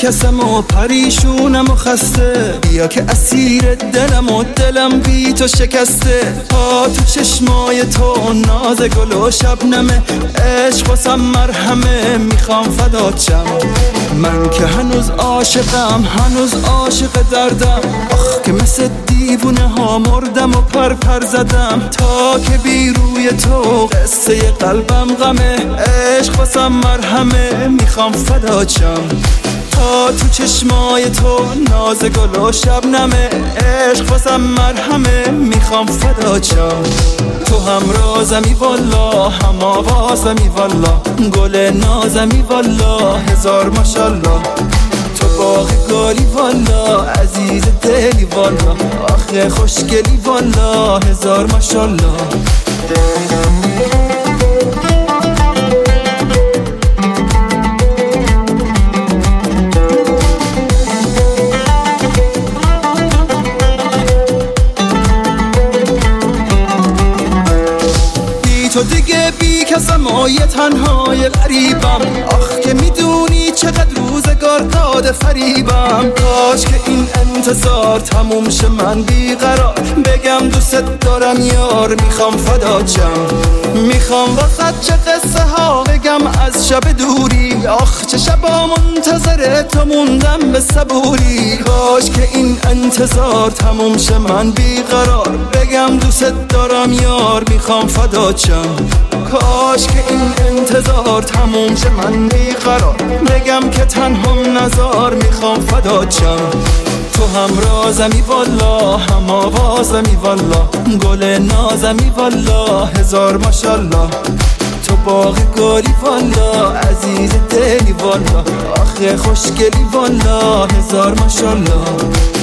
کسم و پریشونم و خسته، بیا که اسیر دلم و دلم بی تو شکسته. ها تو چشمای تو ناز گل و شبنمه، عشق واسم مرهمه، میخوام فدات شم. من که هنوز عاشقم، هنوز عاشق دردم، آخ که مثل دیوونه ها مردم و پر زدم. تا که بی روی تو قصه قلبم غمه، عشق واسم مرهمه، میخوام فدات شم. تا تو چشمای تو ناز گل و شبنمه، عشق واسم مرهمه، میخوام فدات شم. تو هم رازمی والا، هم آوازمی والا، گل نازمی والا، هزار ماشالله. تو باغ گلی والا، عزیز دلی والا، آخه خوشگلی والا، هزار ماشالله. تو دیگه بی کسم و یه تنهای غریبم، آخ که میدونی چقدر روزگار داده فریبم. کاش که این انتظار تموم شه، من بیقرار بگم دوست دارم یار، میخوام فدات شم. میخوام واسه چه قصه ها بگم از شب دوری، آخ چه شبا منتظر تو موندم به صبوری. کاش که این انتظار تموم شه، من بیقرار بگم دوست دارم یار، میخوام فدات شم. کاش که این انتظار تموم شه، من بیقرار بگم که تنهام نزار، میخوام فدات شم. تو هم رازمی والا، هم آوازمی والا، گل نازمی والا، هزار ماشالله. تو باغ گلی والا، عزیز دلی والا، آخه خوشگلی والا، هزار ماشالله.